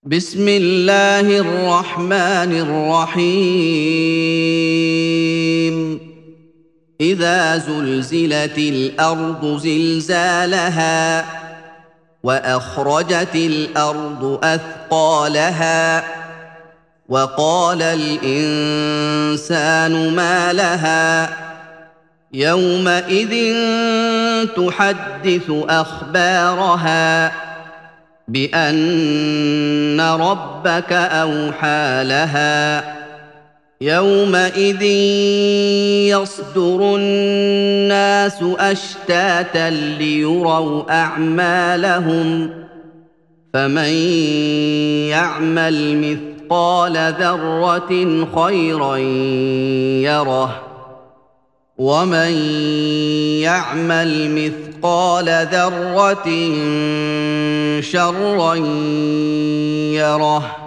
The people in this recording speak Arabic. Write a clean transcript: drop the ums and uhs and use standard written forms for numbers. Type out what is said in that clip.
بسم الله الرحمن الرحيم إذا زلزلت الأرض زلزالها وأخرجت الأرض أثقالها وقال الإنسان ما لها يومئذ تحدث أخبارها بأن ربك أوحى لها يومئذ يصدر الناس أشتاتا ليروا أعمالهم فمن يعمل مثقال ذرة خيرا يره ومن يعمل مثقال ذرة شرا يره